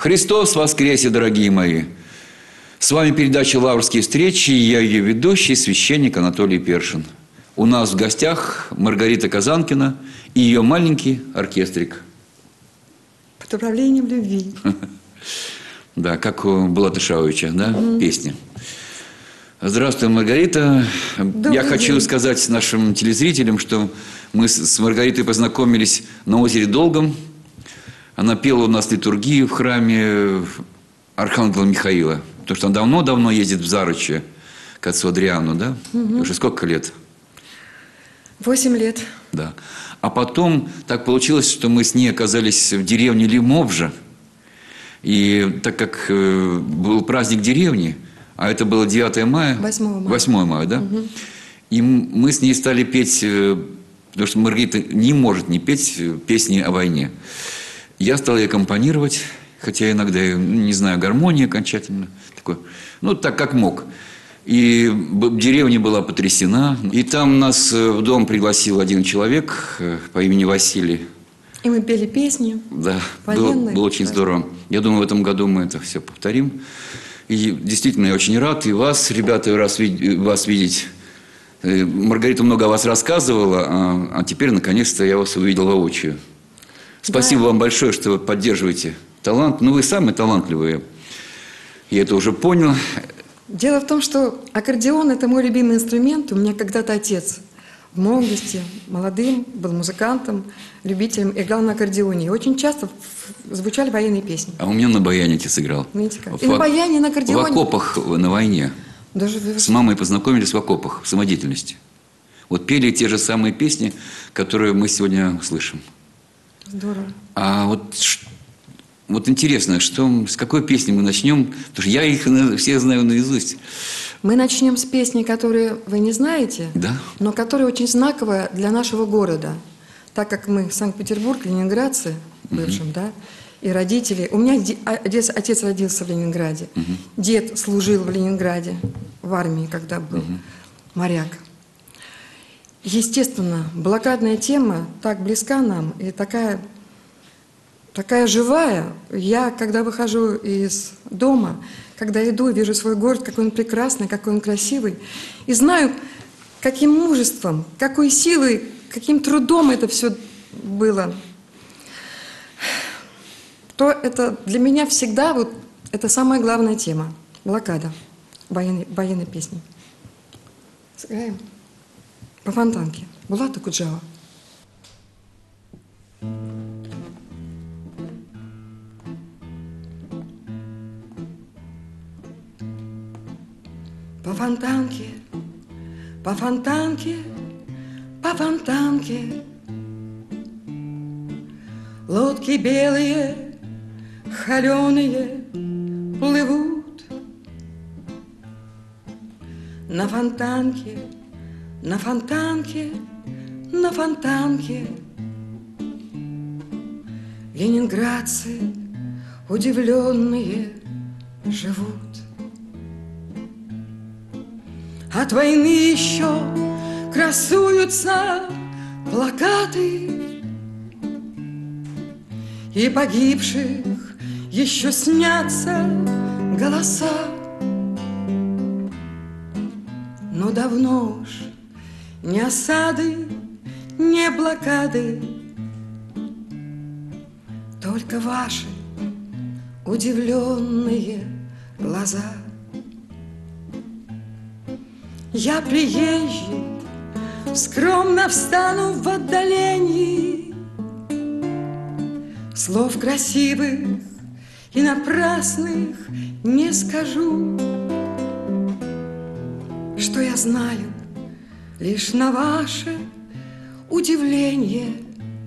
Христос воскресе, дорогие мои! С вами передача «Лаврские встречи», я ее ведущий, священник Анатолий Першин. У нас в гостях Маргарита Казанкина и ее маленький оркестрик. Под управлением любви. Да, как у Булата Шаовича, да, песня. Здравствуй, Маргарита. Я хочу сказать нашим телезрителям, что мы с Маргаритой познакомились на озере Долгом. Она пела у нас литургию в храме Архангела Михаила. Потому что она давно-давно ездит в Зарыче к отцу Адриану, да? Уже сколько лет? 8 лет. Да. А потом так получилось, что мы с ней оказались в деревне Лимовжа. И так как был праздник деревни, а это было 9 мая. 8 мая. 8 мая, да? И мы с ней стали петь, потому что Маргарита не может не петь песни о войне. Я стал ей аккомпанировать, хотя иногда, не знаю, гармонии окончательно. Такой, ну, так как мог. И деревня была потрясена. И там нас в дом пригласил один человек по имени Василий. И мы пели песни. Да, было очень здорово. Я думаю, в этом году мы это все повторим. И действительно, я очень рад. И вас, ребята, вас видеть. Маргарита много о вас рассказывала, а теперь, наконец-то, я вас увидел воочию. Спасибо вам большое, что вы поддерживаете талант. Ну, вы самые талантливые. Я это уже понял. Дело в том, что аккордеон – это мой любимый инструмент. У меня когда-то отец в молодости, молодым, был музыкантом, любителем, играл на аккордеоне. И очень часто звучали военные песни. А у меня на баяне отец играл. Видите как? И на баяне, и на аккордеоне. В окопах на войне. Даже с мамой познакомились в окопах, в самодеятельности. Вот пели те же самые песни, которые мы сегодня слышим. Здорово. А вот интересно, с какой песни мы начнем? Потому что я их все знаю наизусть. Мы начнем с песни, которые вы не знаете, да? Но которая очень знаковая для нашего города. Так как мы Санкт-Петербург, ленинградцы, бывшим, да, и родители. У меня отец родился в Ленинграде. Дед служил в Ленинграде, в армии, когда был моряк. Естественно, блокадная тема так близка нам и такая живая. Я, когда выхожу из дома, когда иду, вижу свой город, какой он прекрасный, какой он красивый, и знаю, каким мужеством, какой силой, каким трудом это все было, то это для меня всегда вот это самая главная тема. Блокада военной песни. Сыграем по Фонтанке. Булата Куджава. По Фонтанке, по Фонтанке, по Фонтанке, лодки белые, холеные плывут. На Фонтанке, на Фонтанке, на Фонтанке ленинградцы удивленные живут. От войны еще красуются плакаты, и погибших еще снятся голоса. Но давно уж ни осады, ни блокады, только ваши удивленные глаза. Я приезжий, скромно встану в отдалении, слов красивых и напрасных не скажу, что я знаю лишь на ваше удивление.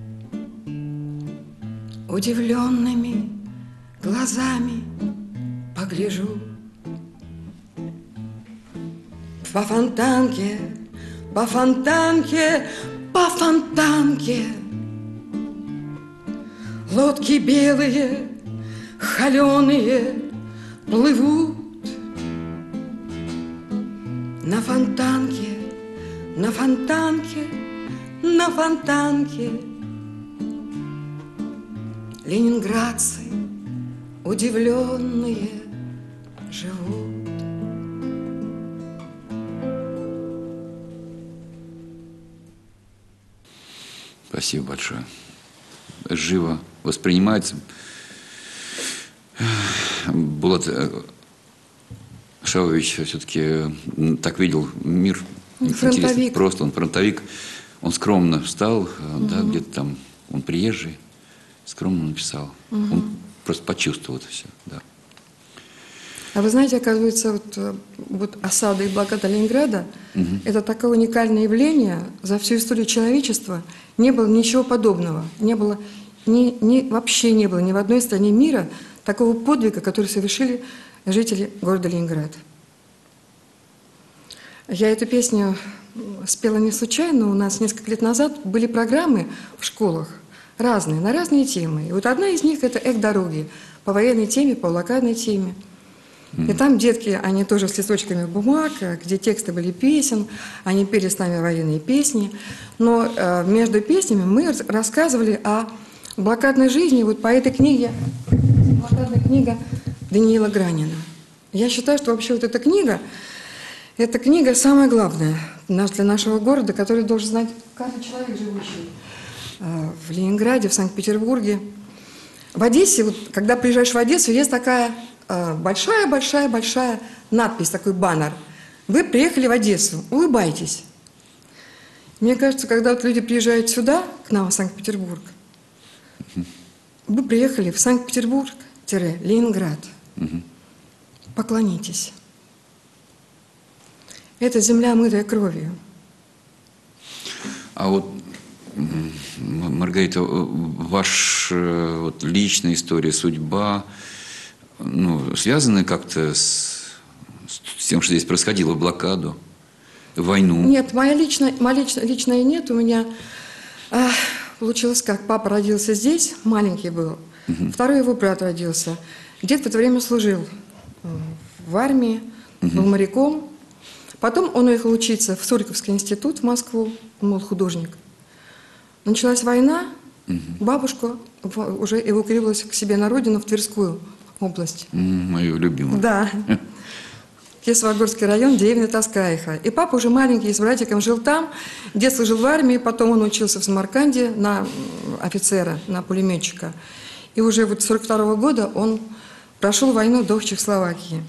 Удивленными глазами погляжу. По Фонтанке, по Фонтанке, по Фонтанке лодки белые, холеные плывут. На Фонтанке, на Фонтанке, на Фонтанке ленинградцы удивленные живут. Спасибо большое. Живо воспринимается. Булат Шавович все-таки так видел мир. Фронтовик. Просто он фронтовик. Он скромно встал, да, где-то там, он приезжий, скромно написал. Он просто почувствовал это все, да. А вы знаете, оказывается, вот осада и блокада Ленинграда это такое уникальное явление за всю историю человечества. Не было ничего подобного. Не было, вообще не было ни в одной стране мира такого подвига, который совершили жители города Ленинград. Я эту песню спела не случайно. У нас несколько лет назад были программы в школах разные, на разные темы. И вот одна из них – это «Эх, дороги», по военной теме, по блокадной теме. И там детки, они тоже с листочками бумаг, где тексты были песен, они пели с нами военные песни. Но между песнями мы рассказывали о блокадной жизни вот по этой книге, блокадная книга Даниила Гранина. Я считаю, что вообще вот эта книга самая главная для нашего города, который должен знать каждый человек, живущий в Ленинграде, в Санкт-Петербурге. В Одессе, вот, когда приезжаешь в Одессу, есть такая большая надпись, такой баннер. Вы приехали в Одессу, улыбайтесь. Мне кажется, когда вот люди приезжают сюда, к нам в Санкт-Петербург, вы приехали в Санкт-Петербург-Ленинград, поклонитесь. Это земля, омытая кровью. А вот, Маргарита, ваша вот личная история, судьба, ну, связаны как-то с тем, что здесь происходило, блокаду, войну? Нет, моя личная нет. У меня получилось как. Папа родился здесь, маленький был. Второй его брат родился. Дед в это время служил в армии, был моряком. Потом он уехал учиться в Суриковский институт в Москву, он был художник. Началась война, бабушка уже эвакуировалась к себе на родину, в Тверскую область. Мою любимую. Да. Кисловодский район, деревня Таскаиха. И папа уже маленький с братиком жил там. Дед служил в армии, потом он учился в Самарканде на офицера, на пулеметчика. И уже вот с 1942 года он прошел войну до Чехословакии.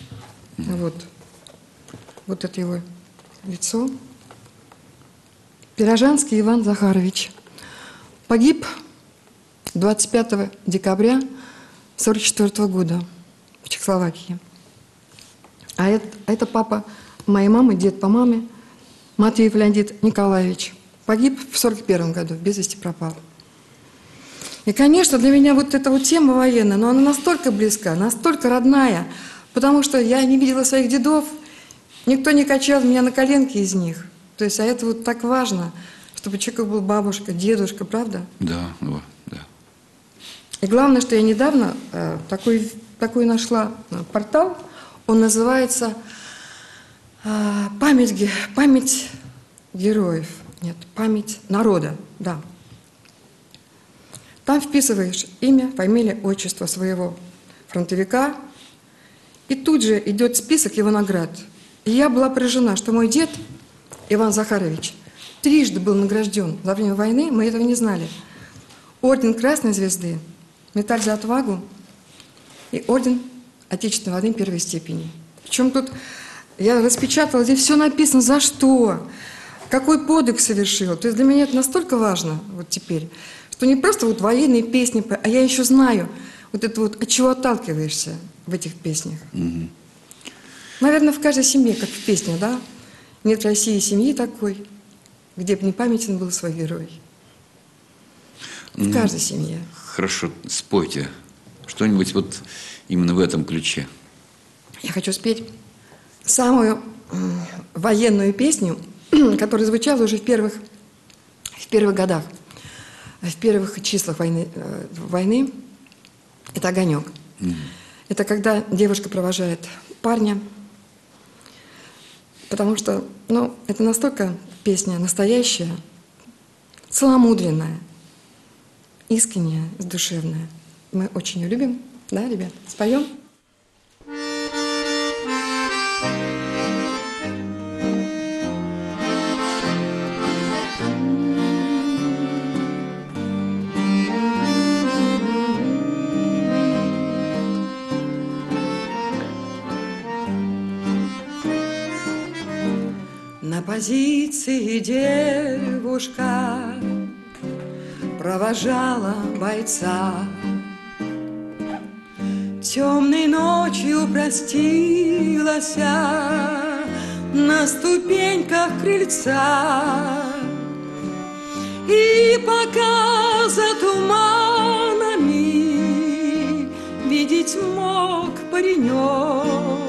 Вот это его лицо. Пирожанский Иван Захарович. Погиб 25 декабря 1944 года в Чехословакии. А это папа моей мамы, дед по маме, Матвеев Леонид Николаевич. Погиб в 1941 году, без вести пропал. И, конечно, для меня вот эта вот тема военная, но она настолько близка, настолько родная, потому что я не видела своих дедов, никто не качал меня на коленке из них. То есть, а это вот так важно, чтобы у человека был бабушка, дедушка, правда? Да, да. И главное, что я недавно такой нашла портал, он называется «Память героев». Нет, «Память народа», да. Там вписываешь имя, фамилия, отчество своего фронтовика, и тут же идет список его наград. И я была поражена, что мой дед Иван Захарович трижды был награжден во время войны, мы этого не знали. Орден Красной Звезды, медаль за отвагу и орден Отечественной войны первой степени. Причем тут я распечатала, здесь все написано, за что, какой подвиг совершил. То есть для меня это настолько важно вот теперь, что не просто вот военные песни, а я еще знаю вот это вот, от чего отталкиваешься в этих песнях. Наверное, в каждой семье, как в песне, да? Нет в России семьи такой, где бы не памятен был свой герой. В каждой семье. Хорошо, спойте что-нибудь вот именно в этом ключе. Я хочу спеть самую военную песню, которая звучала уже в первых годах, в первых числах войны. Это «Огонек». Это когда девушка провожает парня, потому что, это настолько песня настоящая, целомудренная, искренняя, душевная. Мы очень ее любим. Да, ребят? Споем? На позиции девушка провожала бойца. Темной ночью простилась на ступеньках крыльца. И пока за туманами видеть мог паренек,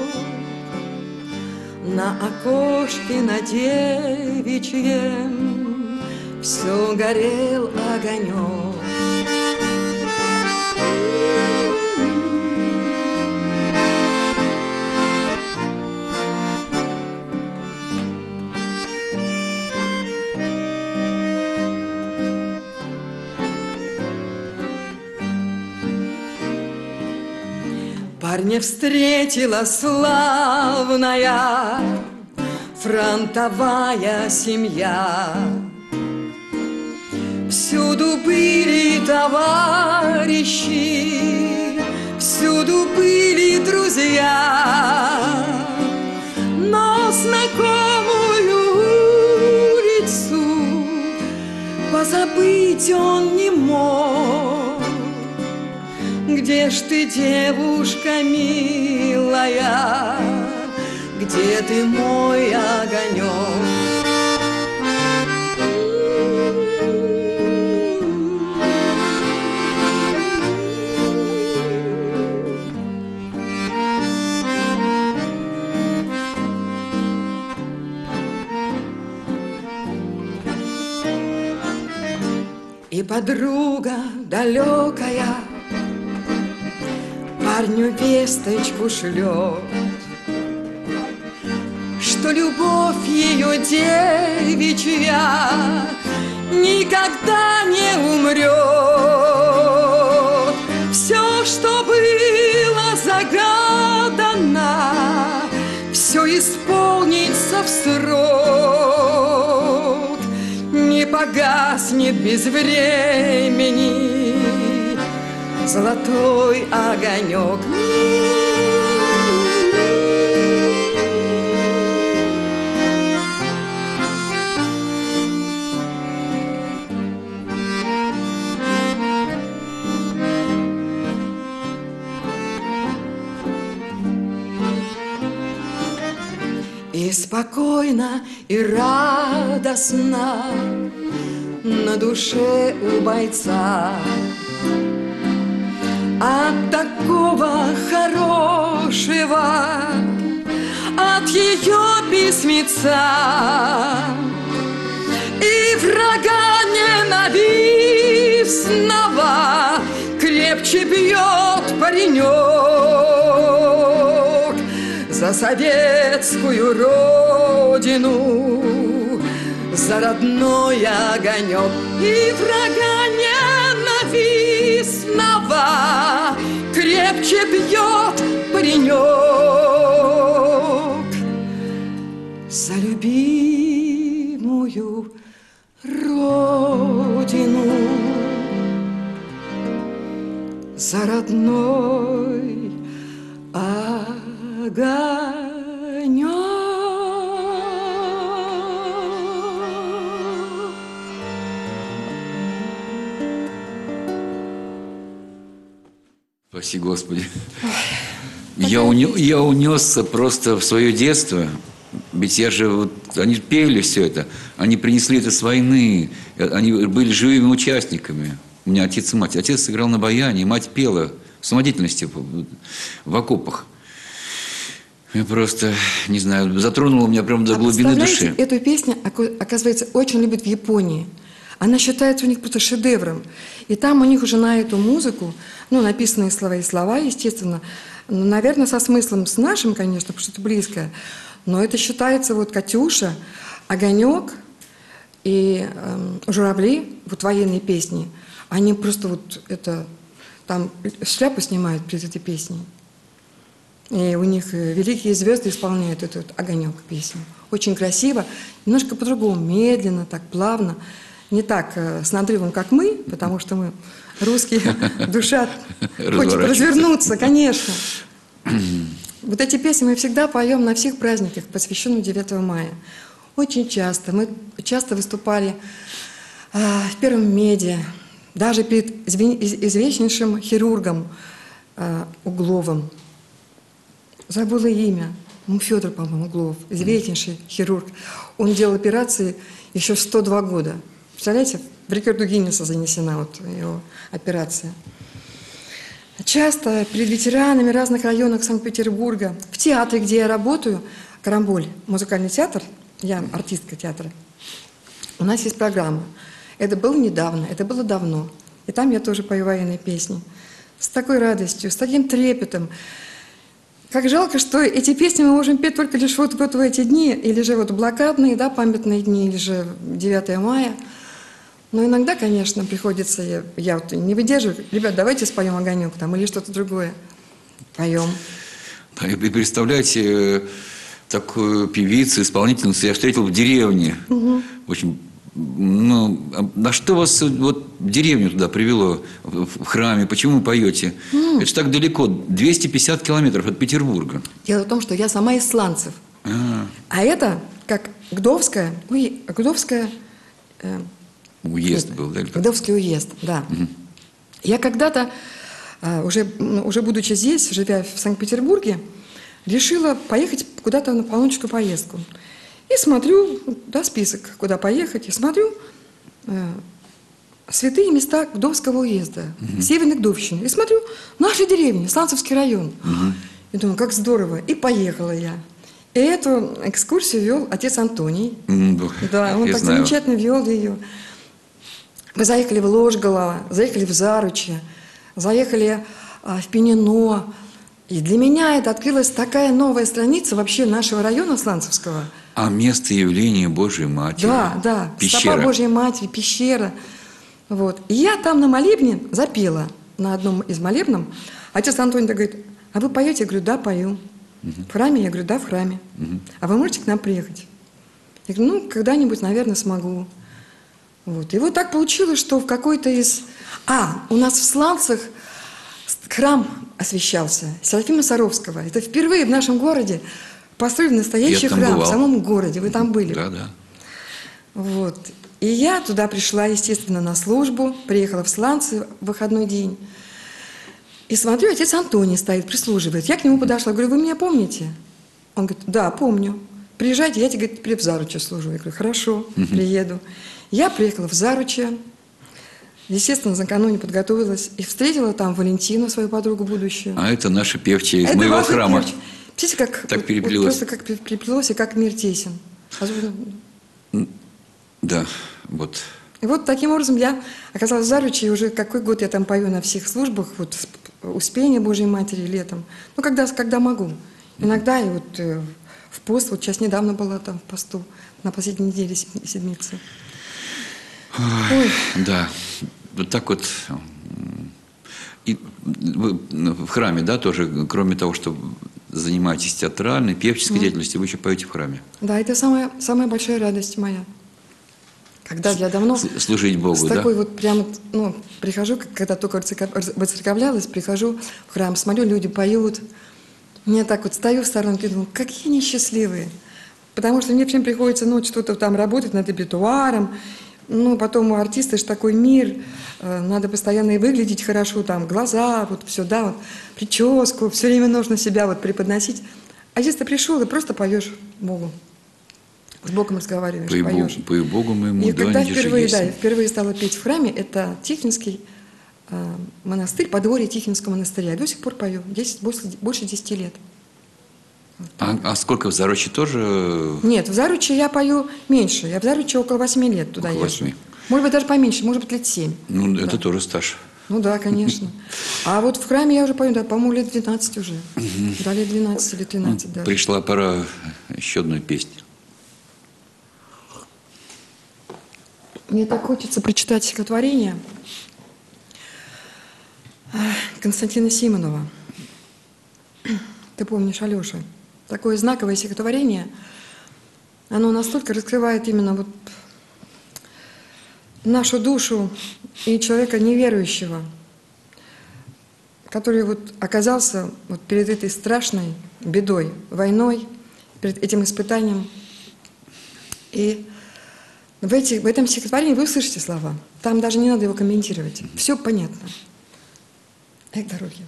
на окошке на девичьем все горел огонек. Парня встретила славная фронтовая семья. Всюду были товарищи, всюду были друзья, но знакомую улицу позабыть он не мог. Где ж ты, девушка милая, где ты, мой огонек? И подруга далекая парню весточку шлет, что любовь ее девичья никогда не умрет. Все, что было загадано, все исполнится в срок, не погаснет без времени золотой огонек. И спокойно, и радостно на душе у бойца от такого хорошего, от ее письмеца. И врага ненавистного крепче бьет паренек за советскую родину, за родной огонек. И врага ненавистного крепче бьет паренек за любимую родину, за родной огонек. Спаси Господи. Я унесся просто в свое детство. Ведь они пели все это. Они принесли это с войны. Они были живыми участниками. У меня отец и мать. Отец сыграл на баяне, мать пела в самодеятельности в окопах. Я просто, не знаю, затронула меня прямо до глубины души. Эту песню, оказывается, очень любят в Японии. Она считается у них просто шедевром. И там у них уже на эту музыку, написанные слова и слова, естественно, наверное, со смыслом с нашим, конечно, потому что это близко. Но это считается «Катюша», «Огонек» и «Журавли», военные песни. Они просто это там шляпу снимают перед этой песней. И у них великие звезды исполняют этот «Огонек» песню. Очень красиво, немножко по-другому, медленно, так плавно. Не так с надрывом, как мы, потому что мы русские, душа хочет развернуться, конечно. Вот эти песни мы всегда поем на всех праздниках, посвященных 9 мая. Очень часто. Мы часто выступали в Первом меде, даже перед известнейшим хирургом Угловым. Забыла имя. Федор, по-моему, Углов, известнейший хирург. Он делал операции еще в 102 года. Представляете, в рекорду Гиннесса занесена вот его операция. Часто перед ветеранами разных районов Санкт-Петербурга, в театре, где я работаю, «Карамболь», музыкальный театр, я артистка театра, у нас есть программа. Это было недавно, это было давно. И там я тоже пою военные песни. С такой радостью, с таким трепетом. Как жалко, что эти песни мы можем петь только лишь вот в эти дни, или же вот блокадные, да, памятные дни, или же 9 мая. Но иногда, конечно, приходится, я вот не выдерживаю, ребят, давайте споем «Огонек» там, или что-то другое. Поем. Да, и представляете, такую певицу, исполнительницу я встретил в деревне. Очень, ну, на что вас вот в деревню туда привело, в храме? Почему вы поете? Это же так далеко, 250 километров от Петербурга. Дело в том, что я сама из Сланцев. А это как Гдовская, уезд был, да? Гдовский уезд, да. Я когда-то, уже будучи здесь, живя в Санкт-Петербурге, решила поехать куда-то на паломническую поездку. И смотрю, да, список, куда поехать, и смотрю святые места Гдовского уезда, Северной Гдовщины. И смотрю, наша деревня, Сланцевский район. И думаю, как здорово. И поехала я. И эту экскурсию вел отец Антоний. Да, он так замечательно вел ее. Мы заехали в Ложголово, заехали в Заручье, заехали в Пенино. И для меня это открылась такая новая страница вообще нашего района Сланцевского. А место явления Божией Матери. Да, да. Пещера. Стопа Божьей Матери, пещера. Вот. И я там на молебне запела, на одном из молебнов. Отец Антоний говорит, а вы поете? Я говорю, да, пою. В храме? Я говорю, да, в храме. А вы можете к нам приехать? Я говорю, ну, когда-нибудь, наверное, смогу. Вот. И вот так получилось, что в какой-то из... у нас в Сланцах храм освящался, Серафима Саровского. Это впервые в нашем городе построили настоящий храм в самом городе. Вы там были? Да, да. Вот. И я туда пришла, естественно, на службу, приехала в Сланцы в выходной день. И смотрю, отец Антоний стоит, прислуживает. Я к нему подошла, говорю, вы меня помните? Он говорит, да, помню. Приезжайте, я тебе, говорит, в Заручье служу. Я говорю, хорошо, приеду. Я приехала в Заручье. Естественно, накануне подготовилась и встретила там Валентину, свою подругу будущую. А это наша певчая из моего храма. Видите, как так переплелось. Вот просто как переплелось и как мир тесен. Да, вот. И вот таким образом я оказалась в Заручье, и уже какой год я там пою на всех службах, вот Успение Божьей Матери летом. Ну, когда могу. Иногда и вот в пост, вот сейчас недавно была там в посту, на последней неделе седмицы. Ой. Да, вот так вот. И вы в храме, да, тоже, кроме того, что занимаетесь театральной, певческой деятельностью, вы еще поете в храме. Да, это самая большая радость моя. Когда я давно служить Богу, с такой вот прям, ну, прихожу, когда только воцерковлялась, прихожу в храм, смотрю, люди поют. Мне так вот стою в сторонке и думаю, какие они счастливые. Потому что мне всем приходится, ну, что-то там работать над репертуаром. Ну, потом у артиста же такой мир, надо постоянно и выглядеть хорошо, там, глаза, вот все, да, вот, прическу, все время нужно себя вот преподносить. А если ты пришел и просто поешь Богу, с Богом разговариваешь, поешь. Пою Богу моему, и когда впервые, да, впервые стала петь в храме, это Тихвинский монастырь, подворье Тихвинского монастыря. Я до сих пор пою, больше 10 лет. А сколько в Заручье тоже? Нет, в Заручье я пою меньше. Я в Заручье около 8 лет туда езжу. Может быть, даже поменьше, может быть, лет 7. Ну, да. Это тоже стаж. Ну да, конечно. А вот в храме я уже пою, да, по-моему, лет 12 уже. Да, лет 12 или 13 даже. Пришла пора еще одной песни. Мне так хочется прочитать стихотворение. Константина Симонова. Ты помнишь, Алеша? Такое знаковое стихотворение, оно настолько раскрывает именно вот нашу душу и человека неверующего, который вот оказался вот перед этой страшной бедой, войной, перед этим испытанием. И в этом стихотворении вы услышите слова. Там даже не надо его комментировать. Все понятно. Эх, дороги.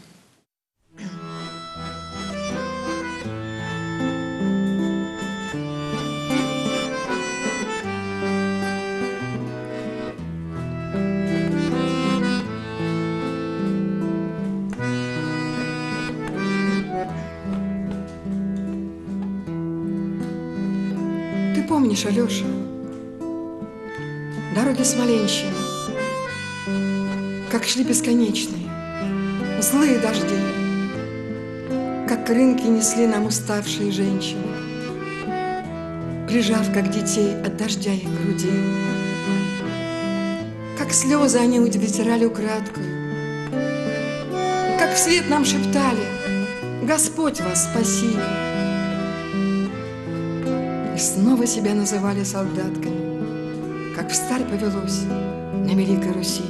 Ты помнишь, Алеша, дороги Смоленщины, как шли бесконечные, злые дожди, как рынки несли нам уставшие женщины, прижав, как детей, от дождя их груди, как слезы они вытирали украдкою, как вслед нам шептали: «Господь вас спаси!» И снова себя называли солдатками, как встарь повелось на Великой Руси.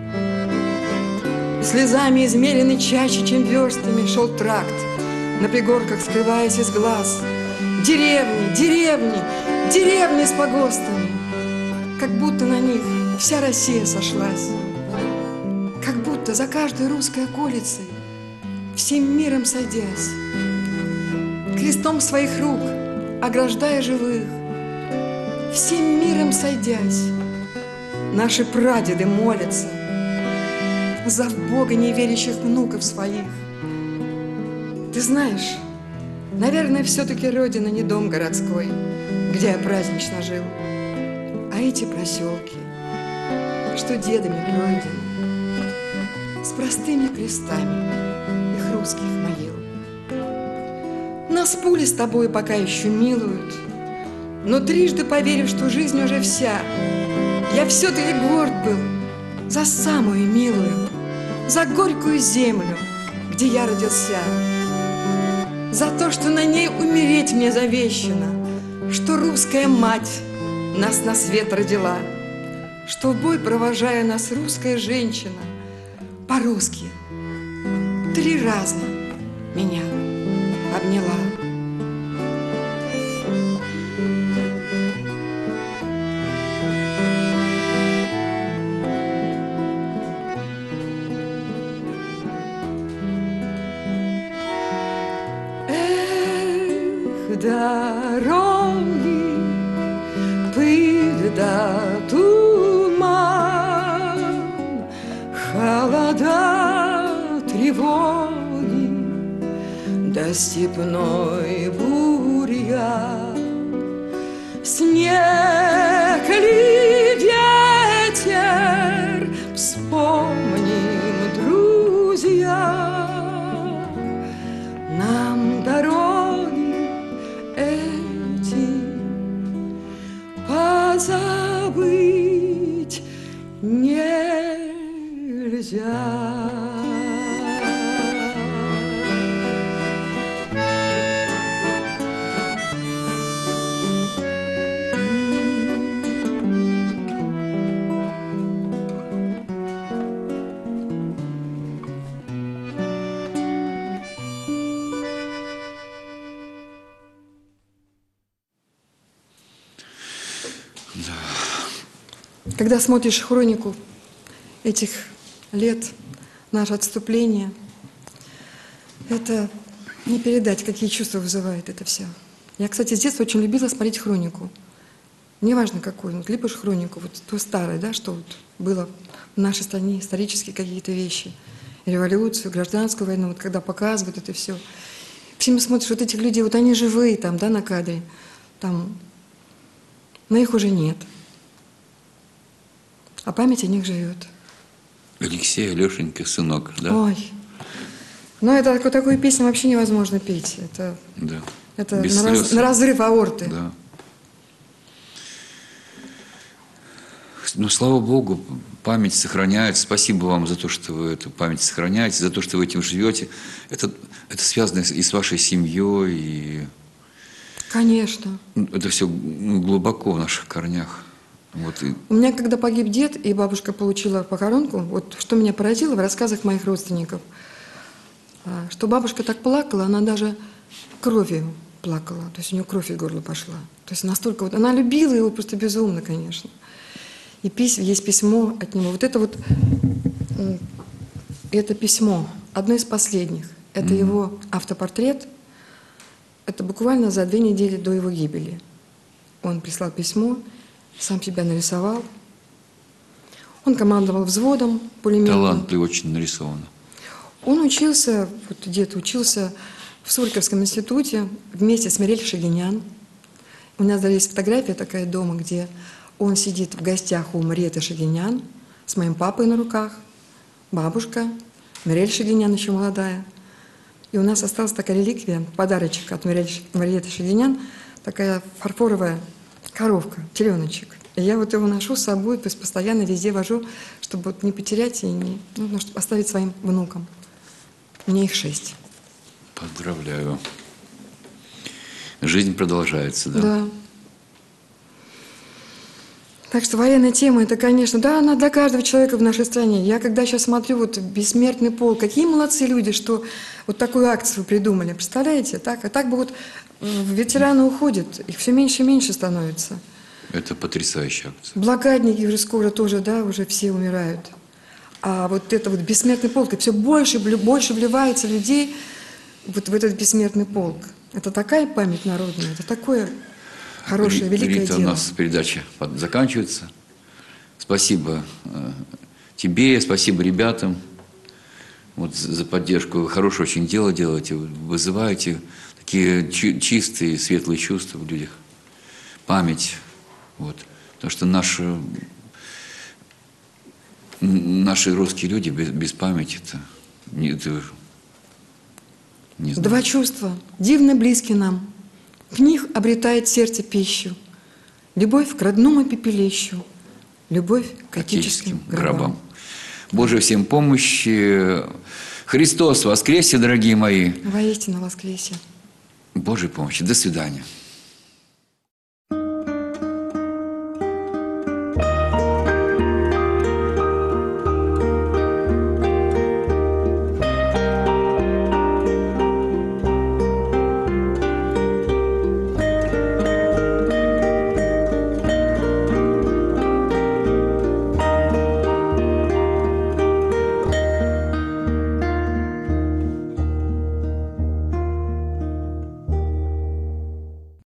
Слезами измеренный чаще, чем верстами, шел тракт, на пригорках скрываясь из глаз. Деревни, деревни, деревни с погостами, как будто на них вся Россия сошлась. Как будто за каждой русской околицей, всем миром сойдясь, крестом своих рук ограждая живых, всем миром сойдясь, наши прадеды молятся за в Бога неверящих внуков своих. Ты знаешь, наверное, все-таки родина не дом городской, где я празднично жил, а эти проселки, что дедами пройдены, с простыми крестами их русских могил. Нас пули с тобой пока еще милуют, но трижды поверив, что жизнь уже вся, я все-таки горд был за самую милую, за горькую землю, где я родился, за то, что на ней умереть мне завещано, что русская мать нас на свет родила, что в бой, провожая нас, русская женщина по-русски 3 раза меня обняла. Дороги, пыль да туман, холода, тревоги, да степной бурьян, снег ли ветер, вспомним, друзья, нам дороги позабыть нельзя. Когда смотришь хронику этих лет, наше отступление, это не передать, какие чувства вызывает это все. Я, кстати, с детства очень любила смотреть хронику. Неважно какую, вот либо же хронику, вот то старое, да, что вот было в нашей стране, исторические какие-то вещи, революцию, гражданскую войну, вот когда показывают это все. Все смотришь, вот этих людей, вот они живые там, да, на кадре, там, но их уже нет. А память о них живет. Алексей, Алешенька, сынок, да? Ой. Ну, это такую песню вообще невозможно петь. Это, да. Это на разрыв аорты. Да. Но, слава Богу, память сохраняется. Спасибо вам за то, что вы эту память сохраняете, за то, что вы этим живете. Это связано и с вашей семьей, и Конечно. это все глубоко в наших корнях. Вот, У меня, когда погиб дед, и бабушка получила похоронку, вот что меня поразило в рассказах моих родственников, что бабушка так плакала, она даже кровью плакала, то есть у нее кровь из горла пошла. То есть настолько вот, она любила его просто безумно, конечно. И есть письмо от него. Вот это письмо, одно из последних. Это его автопортрет. Это буквально за 2 недели до его гибели. Он прислал письмо, сам себя нарисовал. Он командовал взводом пулеметным. талантливо очень нарисовано. Он учился, вот дед учился в Сурьковском институте вместе с Мирель Шагинян. У нас даже есть фотография такая дома, где он сидит в гостях у Мариэты Шагинян с моим папой на руках, бабушка, Мирель Шагинян еще молодая. И у нас осталась такая реликвия, подарочек от Мариэты Шагинян, такая фарфоровая коровка, теленочек. И я вот его ношу с собой, то есть постоянно везде вожу, чтобы вот не потерять и чтобы оставить своим внукам. У меня их 6. Поздравляю. Жизнь продолжается, да? Да. Так что военная тема, это, конечно, да, она для каждого человека в нашей стране. Я когда сейчас смотрю, вот «Бессмертный полк», какие молодцы люди, что вот такую акцию придумали, представляете? Так, а так бы вот ветераны уходят, их все меньше и меньше становится. Это потрясающая акция. Блокадники уже скоро тоже, да, уже все умирают. А вот это вот «Бессмертный полк», это все больше вливается людей вот в этот «Бессмертный полк». Это такая память народная, это такое хорошее, великое Рита, дело. у нас передача заканчивается. Спасибо тебе, спасибо ребятам вот, за поддержку. Вы хорошее очень дело делаете, вы вызываете такие чистые, светлые чувства в людях. Память. Вот. Потому что наши русские люди без памяти не знаю. 2 чувства, дивно близки нам. В них обретает сердце пищу. Любовь к родному пепелищу, любовь к отеческим гробам. Божьей всем помощи. Христос воскресе, дорогие мои. Воистину воскресе. Божьей помощи. До свидания.